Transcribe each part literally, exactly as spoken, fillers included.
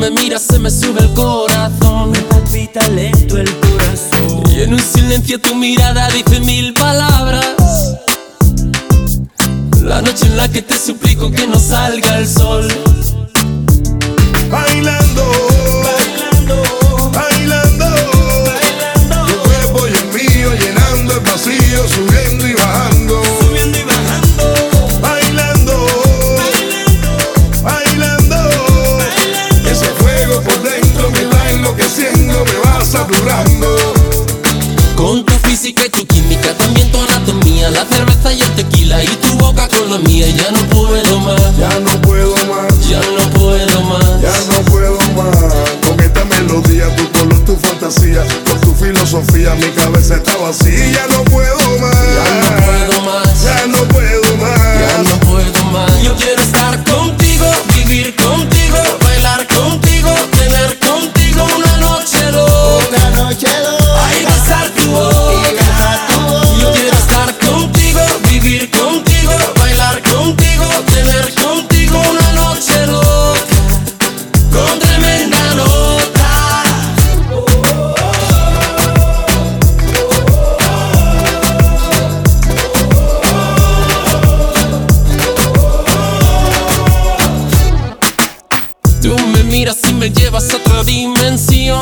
me miras, se me sube el corazón. Me palpita lento el corazón. Y en un silencio tu mirada dice mil palabras. La noche en la que te suplico que no salga el sol. Bailando, Bailando, bailando, bailando, tu cuerpo y el mío llenando el vacío, subiendo y bajando. subiendo y bajando. Bailando, Bailando, bailando, bailando. ese fuego por dentro me va enloqueciendo, me va saturando. Con tu física y tu química, también tu anatomía, la cerveza y el tequila y tu boca con la mía. Ya no puedo más, Ya no puedo más, ya no puedo más. ya no puedo más. Con esta melodía, tu color, tu fantasía, con tu filosofía, mi cabeza está vacía. Ya no puedo más, Ya no puedo más, ya no puedo más. ya no puedo más. Yo quiero estar contigo, vivir contigo, bailar contigo, tener contigo una noche loca. Una noche loca. Ay, besar tu boca. Y besar tu boca. Yo quiero estar contigo, vivir contigo, bailar contigo, tener contigo una noche loca, con tremenda nota. Tú me miras y me llevas a otra dimensión.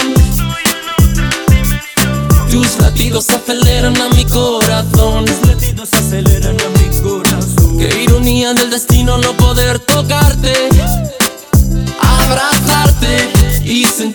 Tus latidos aceleran a mi corazón. Los latidos aceleran a mi corazón. Qué ironía del destino no poder tocarte, abrazarte y sentir